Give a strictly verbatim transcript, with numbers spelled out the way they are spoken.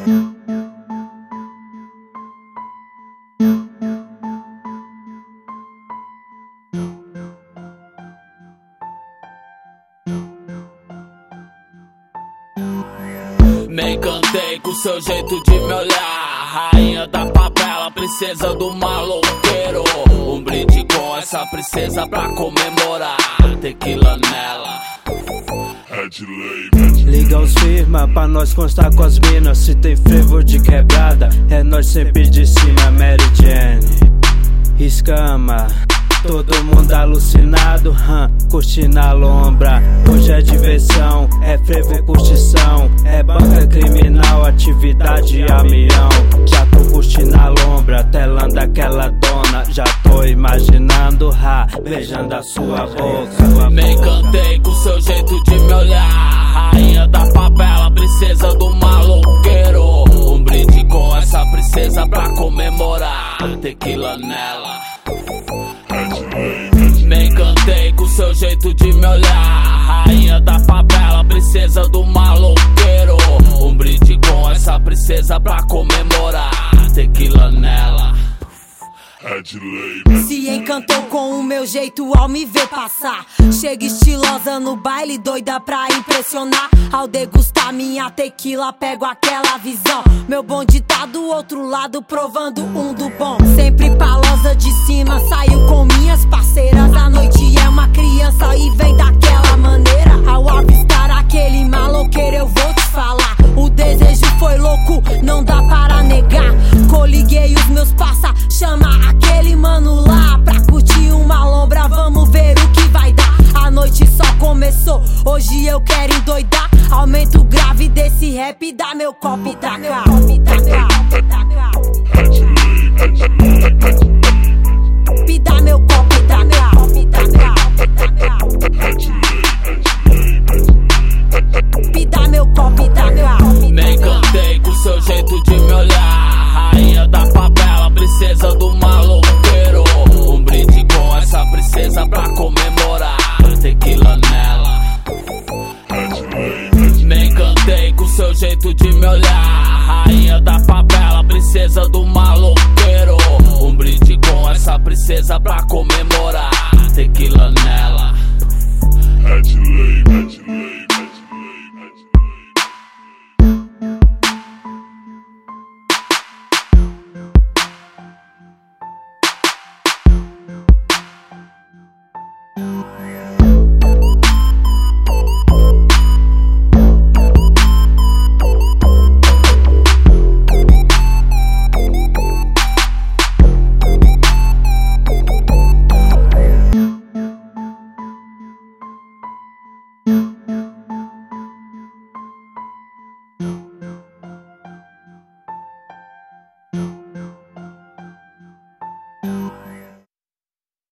Me encantei com seu jeito de me olhar, rainha da favela, princesa do maloqueiro. Um brinde com essa princesa pra comemorar, tequila nela. Liga os firma pra nós constar com as minas. Se tem frevo de quebrada, é nós sempre de cima. Mary Jane, escama, todo mundo alucinado, hum, curtindo a lombra. Hoje é diversão, é frevo, curtição, é banca criminal, atividade a milhão. Já tô curtindo a lombra, telando aquela dona. Já tô imaginando, ha, beijando a sua boca. Me encantei com seu jeito de me olhar, rainha da favela, princesa do maloqueiro. Um brinde com essa princesa pra comemorar, tequila nela. Me encantei com seu jeito de me olhar, rainha da favela, princesa do maloqueiro. Um brinde com essa princesa pra comemorar, tequila nela. Se encantou com o meu jeito ao me ver passar. Chega estilosa no baile, doida pra impressionar. Ao degustar minha tequila, pego aquela visão. Meu bonde tá do outro lado, provando um do bom. Sempre palosa de cima, saio com minhas parceiras. A noite é uma criança e vem daquela maneira. Ao avistar aquele maloqueiro, eu vou te falar. O desejo foi louco, não dá para negar. Coliguei os meus passa, chama aquele mano lá pra curtir uma lombra, vamos ver o que vai dar. A noite só começou, hoje eu quero endoidar. Aumenta o grave desse rap, dá meu copo pra cá. Me dá meu copo pra cá. Me dá meu copo pra cá. Me encantei com seu jeito de me olhar, rainha da favela, princesa do maloqueiro. Um brinde com essa princesa pra comemorar, tequila nela. Me encantei com seu jeito de me olhar, rainha da favela, princesa do maloqueiro. Um brinde com essa princesa pra comemorar, tequila nela.